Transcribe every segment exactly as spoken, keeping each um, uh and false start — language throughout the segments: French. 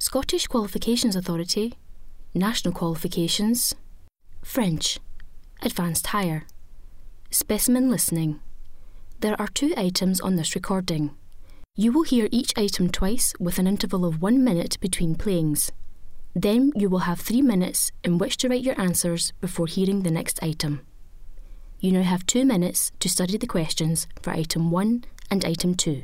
Scottish Qualifications Authority, National Qualifications, French, Advanced Higher, Specimen Listening. There are two items on this recording. You will hear each item twice with an interval of one minute between playings. Then you will have three minutes in which to write your answers before hearing the next item. You now have two minutes to study the questions for item one and item two.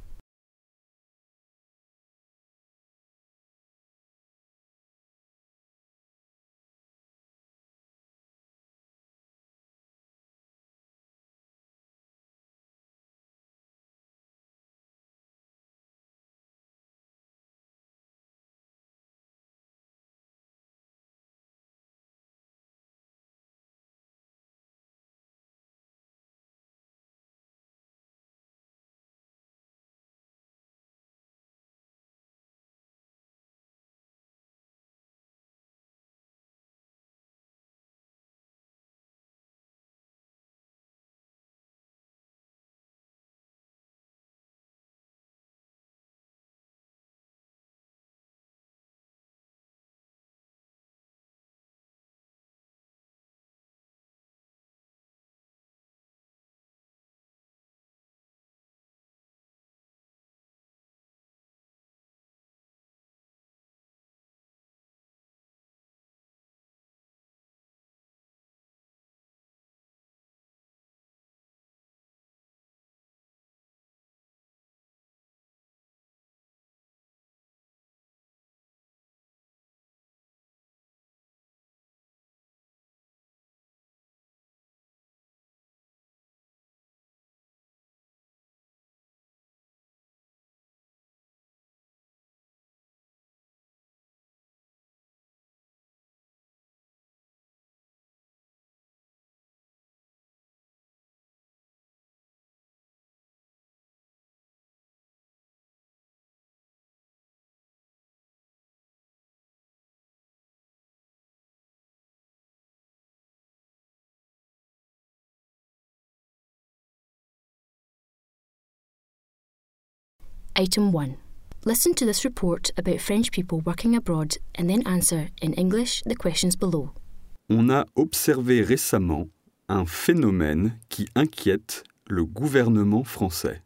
Item one. Listen to this report about French people working abroad and then answer in English the questions below. On a observé récemment un phénomène qui inquiète le gouvernement français.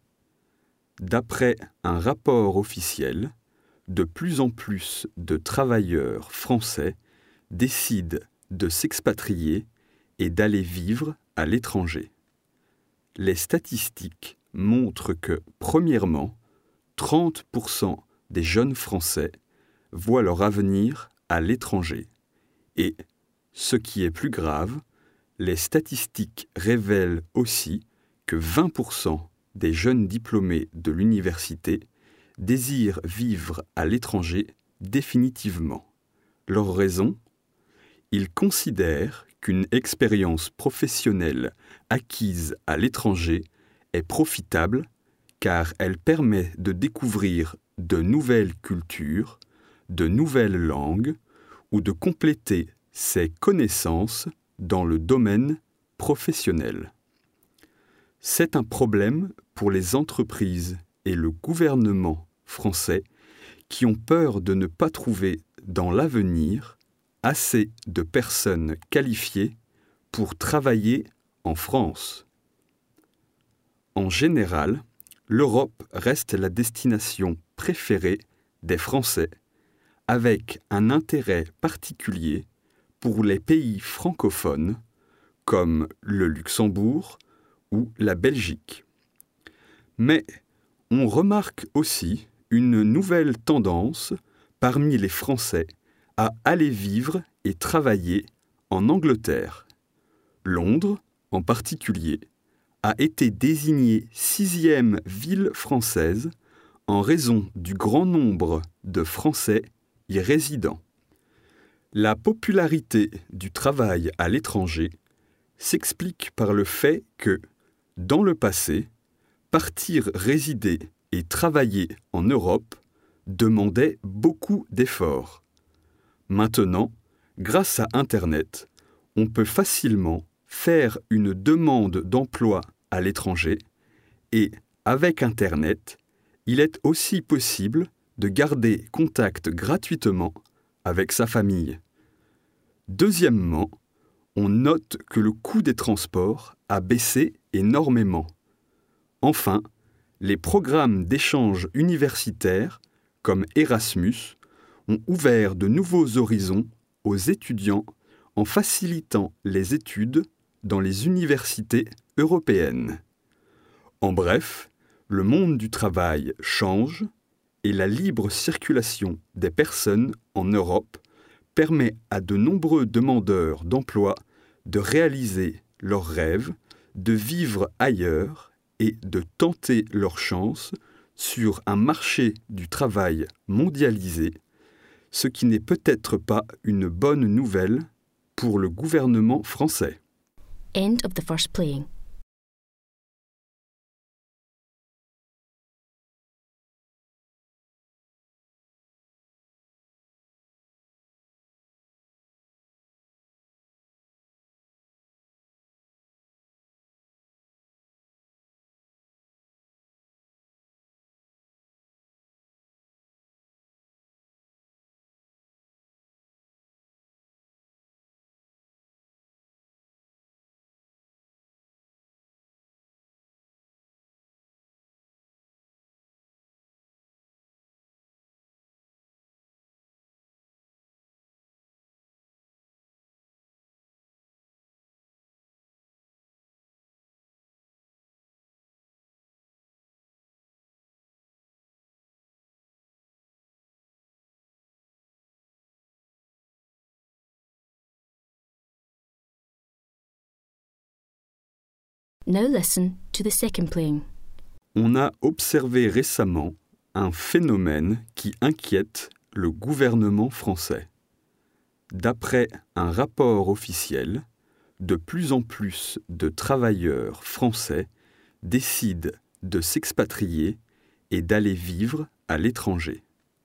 D'après un rapport officiel, de plus en plus de travailleurs français décident de s'expatrier et d'aller vivre à l'étranger. Les statistiques montrent que, premièrement, trente pour cent des jeunes Français voient leur avenir à l'étranger. Et, ce qui est plus grave, les statistiques révèlent aussi que vingt pour cent des jeunes diplômés de l'université désirent vivre à l'étranger définitivement. Leur raison ? Ils considèrent qu'une expérience professionnelle acquise à l'étranger est profitable car elle permet de découvrir de nouvelles cultures, de nouvelles langues ou de compléter ses connaissances dans le domaine professionnel. C'est un problème pour les entreprises et le gouvernement français qui ont peur de ne pas trouver dans l'avenir assez de personnes qualifiées pour travailler en France. En général, l'Europe reste la destination préférée des Français, avec un intérêt particulier pour les pays francophones comme le Luxembourg ou la Belgique. Mais on remarque aussi une nouvelle tendance parmi les Français à aller vivre et travailler en Angleterre. Londres, en particulier, a été désignée sixième ville française en raison du grand nombre de Français y résidant. La popularité du travail à l'étranger s'explique par le fait que, dans le passé, partir résider et travailler en Europe demandait beaucoup d'efforts. Maintenant, grâce à Internet, on peut facilement faire une demande d'emploi à l'étranger et, avec Internet, il est aussi possible de garder contact gratuitement avec sa famille. Deuxièmement, on note que le coût des transports a baissé énormément. Enfin, les programmes d'échange universitaires, comme Erasmus, ont ouvert de nouveaux horizons aux étudiants en facilitant les études dans les universités européennes. En bref, le monde du travail change et la libre circulation des personnes en Europe permet à de nombreux demandeurs d'emploi de réaliser leurs rêves, de vivre ailleurs et de tenter leur chance sur un marché du travail mondialisé, ce qui n'est peut-être pas une bonne nouvelle pour le gouvernement français. End of the first playing. Now listen to the second playing. On a observé récemment un phénomène qui inquiète le gouvernement français. D'après un rapport officiel, de plus en plus de travailleurs français décident de s'expatrier et d'aller vivre à l'étranger.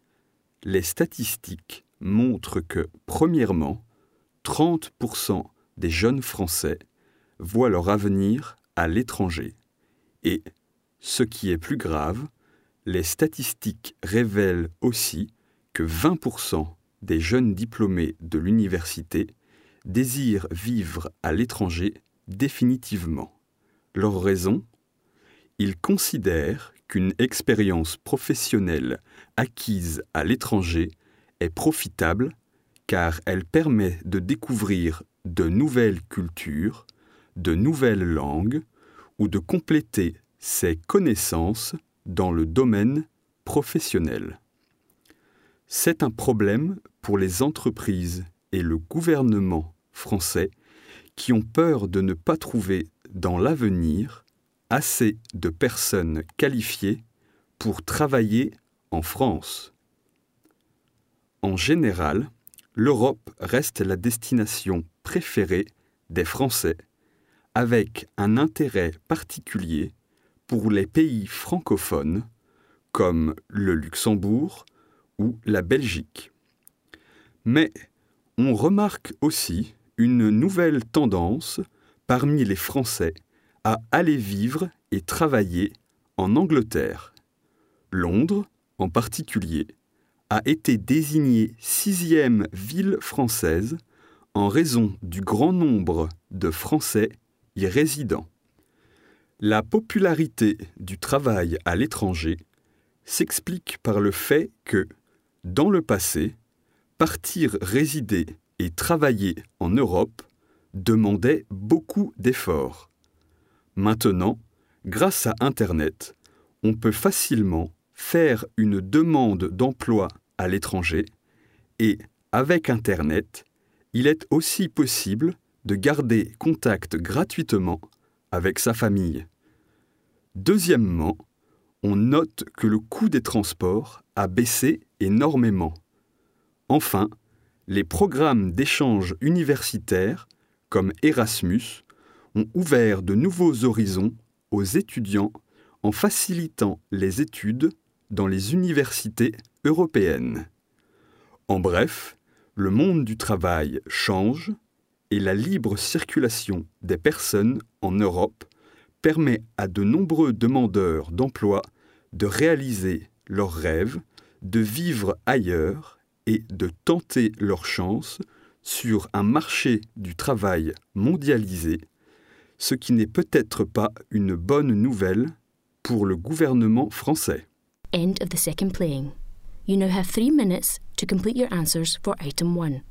Les statistiques montrent que, premièrement, trente pour cent des jeunes Français voient leur avenir à l'étranger. Et, ce qui est plus grave, les statistiques révèlent aussi que vingt pour cent des jeunes diplômés de l'université désirent vivre à l'étranger définitivement. Leur raison ? Ils considèrent qu'une expérience professionnelle acquise à l'étranger est profitable car elle permet de découvrir de nouvelles cultures, de nouvelles langues ou de compléter ses connaissances dans le domaine professionnel. C'est un problème pour les entreprises et le gouvernement français qui ont peur de ne pas trouver dans l'avenir assez de personnes qualifiées pour travailler en France. En général, l'Europe reste la destination préférée des Français, avec un intérêt particulier pour les pays francophones comme le Luxembourg ou la Belgique. Mais on remarque aussi une nouvelle tendance parmi les Français à aller vivre et travailler en Angleterre. Londres, en particulier, a été désignée sixième ville française en raison du grand nombre de Français y résidant. La popularité du travail à l'étranger s'explique par le fait que, dans le passé, partir résider et travailler en Europe demandait beaucoup d'efforts. Maintenant, grâce à Internet, on peut facilement faire une demande d'emploi à l'étranger et, avec Internet, il est aussi possible de garder contact gratuitement avec sa famille. Deuxièmement, on note que le coût des transports a baissé énormément. Enfin, les programmes d'échange universitaires, comme Erasmus, ont ouvert de nouveaux horizons aux étudiants en facilitant les études dans les universités européennes. En bref, le monde du travail change et la libre circulation des personnes en Europe permet à de nombreux demandeurs d'emploi de réaliser leurs rêves, de vivre ailleurs et de tenter leur chance sur un marché du travail mondialisé, ce qui n'est peut-être pas une bonne nouvelle pour le gouvernement français. End of the second playing. You now have three minutes to complete your answers for item one.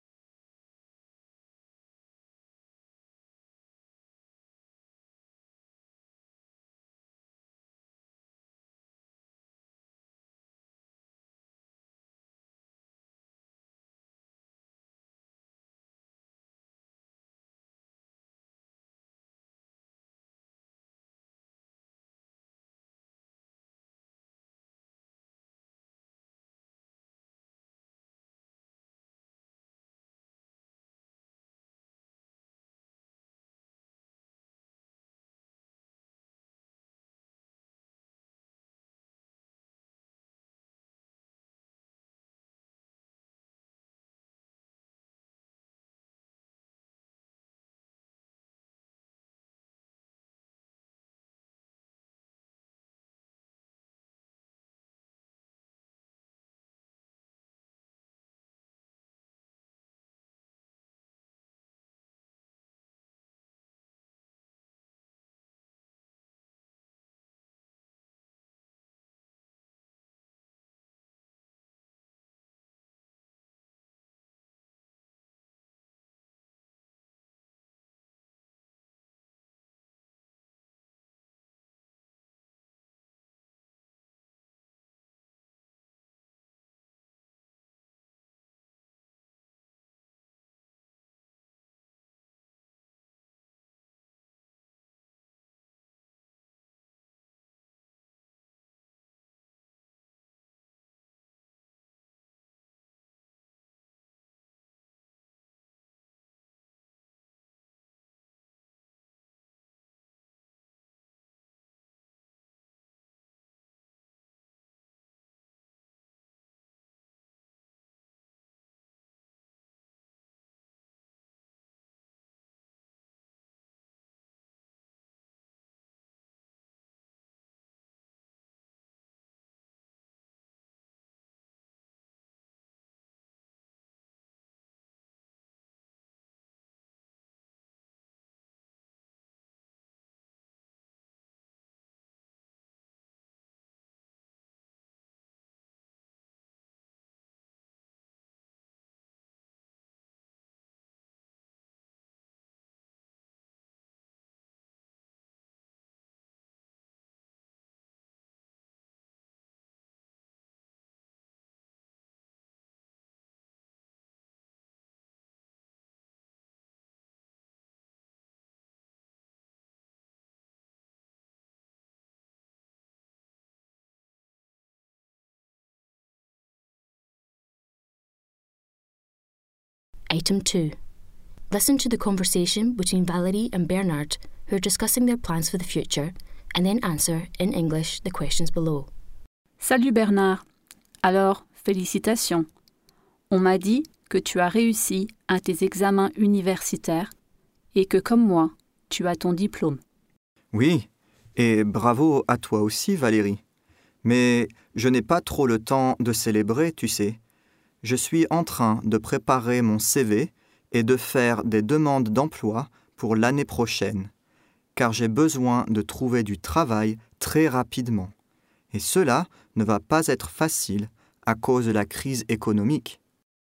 Item two. Listen to the conversation between Valerie and Bernard, who are discussing their plans for the future, and then answer, in English, the questions below. Salut Bernard. Alors, félicitations. On m'a dit que tu as réussi à tes examens universitaires et que, comme moi, tu as ton diplôme. Oui, et bravo à toi aussi, Valérie. Mais je n'ai pas trop le temps de célébrer, tu sais. Je suis en train de préparer mon C V et de faire des demandes d'emploi pour l'année prochaine, car j'ai besoin de trouver du travail très rapidement. Et cela ne va pas être facile à cause de la crise économique.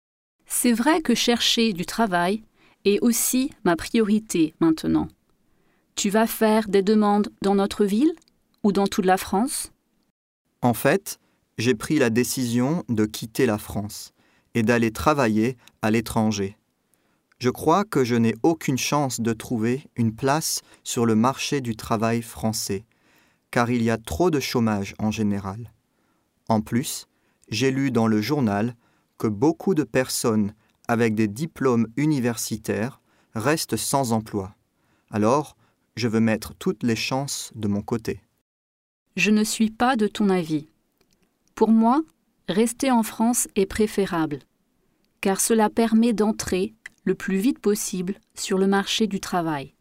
C'est vrai que chercher du travail est aussi ma priorité maintenant. Tu vas faire des demandes dans notre ville ou dans toute la France ? En fait, j'ai pris la décision de quitter la France et d'aller travailler à l'étranger. Je crois que je n'ai aucune chance de trouver une place sur le marché du travail français, car il y a trop de chômage en général. En plus, j'ai lu dans le journal que beaucoup de personnes avec des diplômes universitaires restent sans emploi. Alors, je veux mettre toutes les chances de mon côté. Je ne suis pas de ton avis. Pour moi, rester en France est préférable, car cela permet d'entrer le plus vite possible sur le marché du travail.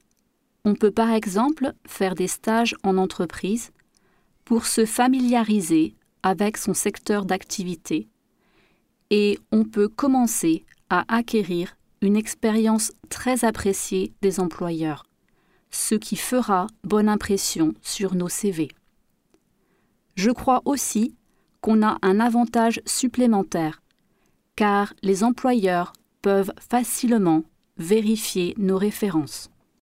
On peut par exemple faire des stages en entreprise pour se familiariser avec son secteur d'activité et on peut commencer à acquérir une expérience très appréciée des employeurs, ce qui fera bonne impression sur nos C V. Je crois aussi qu'on a un avantage supplémentaire, car les employeurs peuvent facilement vérifier nos références.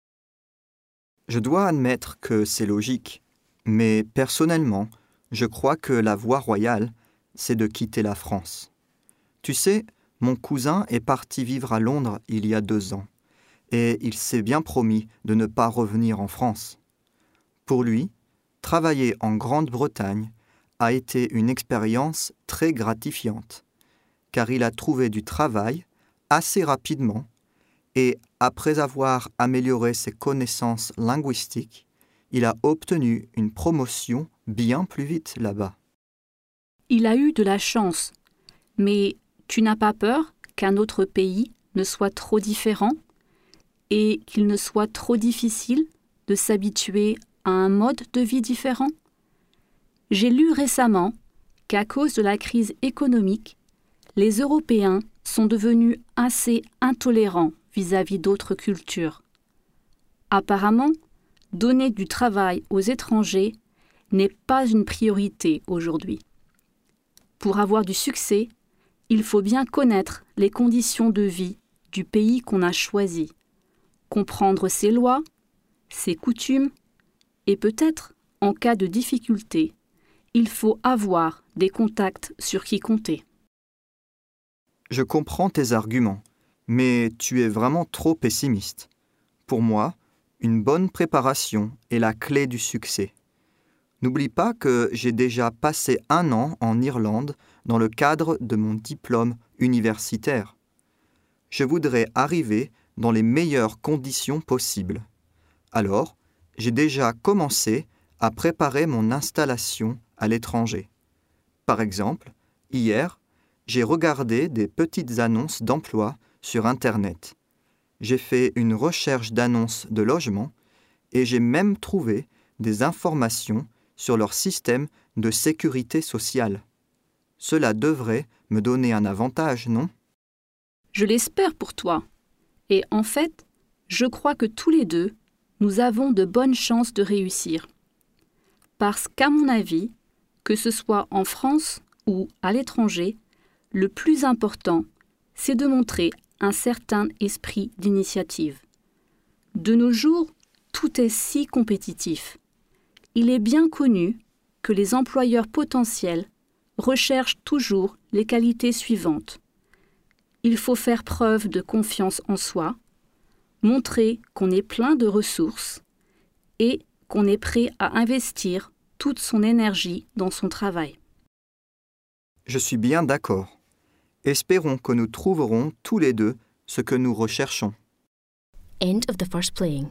Je dois admettre que c'est logique, mais personnellement, je crois que la voie royale, c'est de quitter la France. Tu sais, mon cousin est parti vivre à Londres il y a deux ans, et il s'est bien promis de ne pas revenir en France. Pour lui, travailler en Grande-Bretagne a été une expérience très gratifiante, car il a trouvé du travail assez rapidement et, après avoir amélioré ses connaissances linguistiques, il a obtenu une promotion bien plus vite là-bas. Il a eu de la chance, mais tu n'as pas peur qu'un autre pays ne soit trop différent et qu'il ne soit trop difficile de s'habituer à un mode de vie différent? J'ai lu récemment qu'à cause de la crise économique, les Européens sont devenus assez intolérants vis-à-vis d'autres cultures. Apparemment, donner du travail aux étrangers n'est pas une priorité aujourd'hui. Pour avoir du succès, il faut bien connaître les conditions de vie du pays qu'on a choisi, comprendre ses lois, ses coutumes, et peut-être, en cas de difficulté, il faut avoir des contacts sur qui compter. Je comprends tes arguments, mais tu es vraiment trop pessimiste. Pour moi, une bonne préparation est la clé du succès. N'oublie pas que j'ai déjà passé un an en Irlande dans le cadre de mon diplôme universitaire. Je voudrais arriver dans les meilleures conditions possibles. Alors, j'ai déjà commencé à préparer mon installation à l'étranger. Par exemple, hier, j'ai regardé des petites annonces d'emploi sur Internet. J'ai fait une recherche d'annonces de logement et j'ai même trouvé des informations sur leur système de sécurité sociale. Cela devrait me donner un avantage, non? Je l'espère pour toi. Et en fait, je crois que tous les deux, nous avons de bonnes chances de réussir. Parce qu'à mon avis, que ce soit en France ou à l'étranger, le plus important, c'est de montrer un certain esprit d'initiative. De nos jours, tout est si compétitif. Il est bien connu que les employeurs potentiels recherchent toujours les qualités suivantes. Il faut faire preuve de confiance en soi, montrer qu'on est plein de ressources et qu'on est prêt à investir toute son énergie dans son travail. Je suis bien d'accord. Espérons que nous trouverons tous les deux ce que nous recherchons. End of the first playing.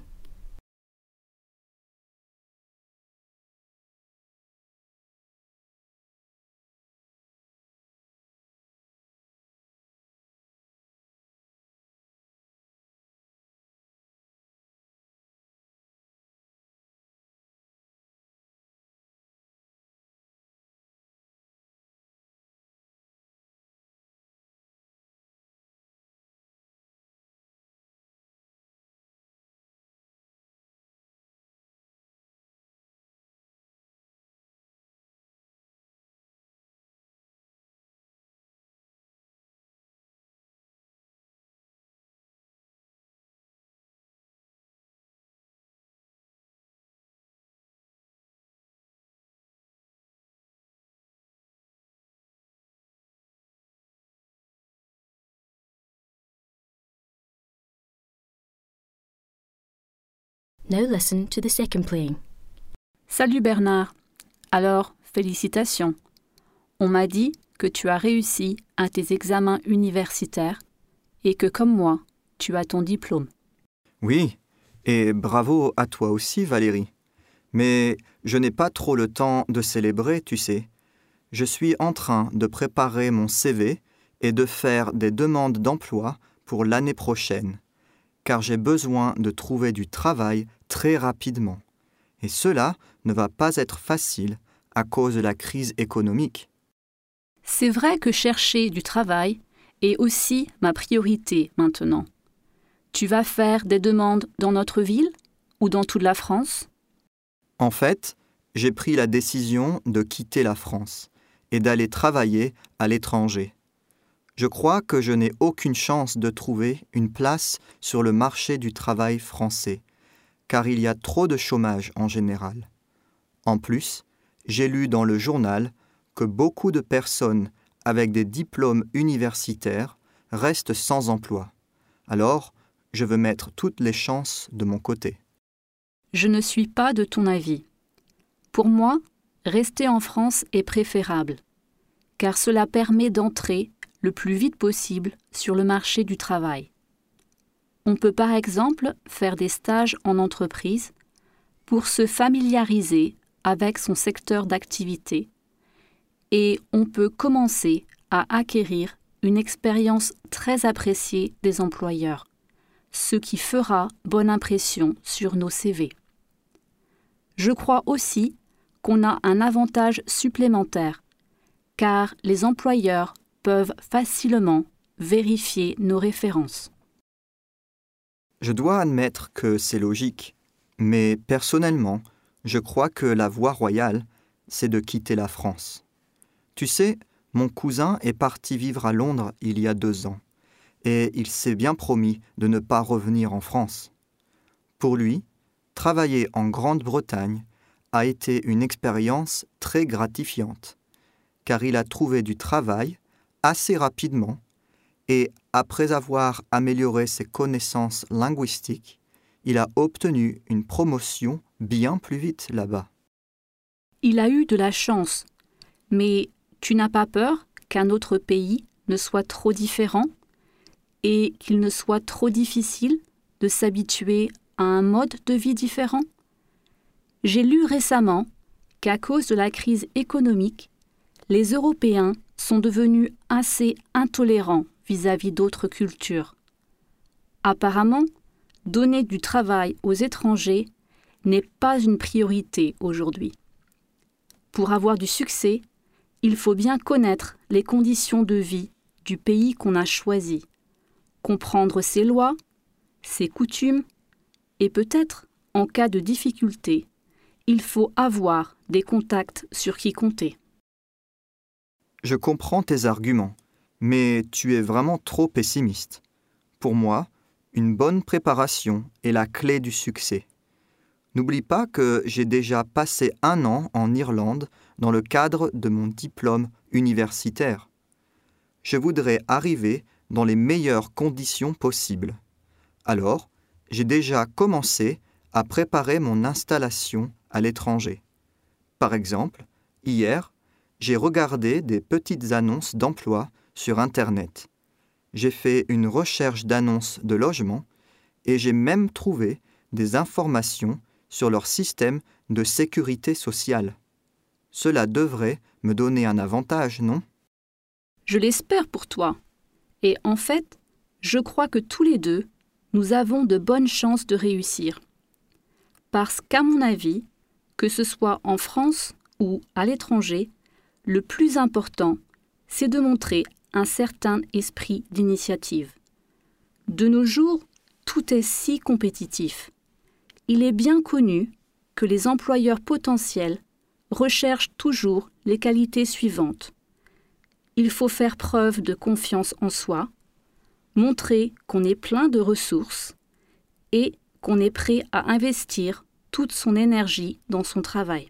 Now listen to the second playing. Salut Bernard. Alors, félicitations. On m'a dit que tu as réussi à tes examens universitaires et que, comme moi, tu as ton diplôme. Oui, et bravo à toi aussi, Valérie. Mais je n'ai pas trop le temps de célébrer, tu sais. Je suis en train de préparer mon C V et de faire des demandes d'emploi pour l'année prochaine, car j'ai besoin de trouver du travail très rapidement. Et cela ne va pas être facile à cause de la crise économique. C'est vrai que chercher du travail est aussi ma priorité maintenant. Tu vas faire des demandes dans notre ville ou dans toute la France ? En fait, j'ai pris la décision de quitter la France et d'aller travailler à l'étranger. Je crois que je n'ai aucune chance de trouver une place sur le marché du travail français, car il y a trop de chômage en général. En plus, j'ai lu dans le journal que beaucoup de personnes avec des diplômes universitaires restent sans emploi. Alors, je veux mettre toutes les chances de mon côté. Je ne suis pas de ton avis. Pour moi, rester en France est préférable, car cela permet d'entrer le plus vite possible sur le marché du travail. On peut par exemple faire des stages en entreprise pour se familiariser avec son secteur d'activité et on peut commencer à acquérir une expérience très appréciée des employeurs, ce qui fera bonne impression sur nos C V. Je crois aussi qu'on a un avantage supplémentaire, car les employeurs peuvent facilement vérifier nos références. Je dois admettre que c'est logique, mais personnellement, je crois que la voie royale, c'est de quitter la France. Tu sais, mon cousin est parti vivre à Londres il y a deux ans, et il s'est bien promis de ne pas revenir en France. Pour lui, travailler en Grande-Bretagne a été une expérience très gratifiante, car il a trouvé du travail assez rapidement et après avoir amélioré ses connaissances linguistiques, il a obtenu une promotion bien plus vite là-bas. Il a eu de la chance, mais tu n'as pas peur qu'un autre pays ne soit trop différent et qu'il ne soit trop difficile de s'habituer à un mode de vie différent ? J'ai lu récemment qu'à cause de la crise économique, les Européens sont devenus assez intolérants vis-à-vis d'autres cultures. Apparemment, donner du travail aux étrangers n'est pas une priorité aujourd'hui. Pour avoir du succès, il faut bien connaître les conditions de vie du pays qu'on a choisi, comprendre ses lois, ses coutumes, et peut-être, en cas de difficulté, il faut avoir des contacts sur qui compter. Je comprends tes arguments, mais tu es vraiment trop pessimiste. Pour moi, une bonne préparation est la clé du succès. N'oublie pas que j'ai déjà passé un an en Irlande dans le cadre de mon diplôme universitaire. Je voudrais arriver dans les meilleures conditions possibles. Alors, j'ai déjà commencé à préparer mon installation à l'étranger. Par exemple, hier, j'ai regardé des petites annonces d'emploi sur Internet. J'ai fait une recherche d'annonces de logement et j'ai même trouvé des informations sur leur système de sécurité sociale. Cela devrait me donner un avantage, non ? Je l'espère pour toi. Et en fait, je crois que tous les deux, nous avons de bonnes chances de réussir. Parce qu'à mon avis, que ce soit en France ou à l'étranger, le plus important, c'est de montrer un certain esprit d'initiative. De nos jours, tout est si compétitif. Il est bien connu que les employeurs potentiels recherchent toujours les qualités suivantes. Il faut faire preuve de confiance en soi, montrer qu'on est plein de ressources et qu'on est prêt à investir toute son énergie dans son travail.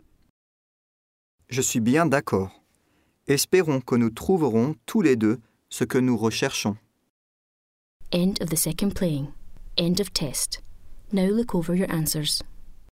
Je suis bien d'accord. Espérons que nous trouverons tous les deux ce que nous recherchons. End of the second playing. End of test. Now look over your answers.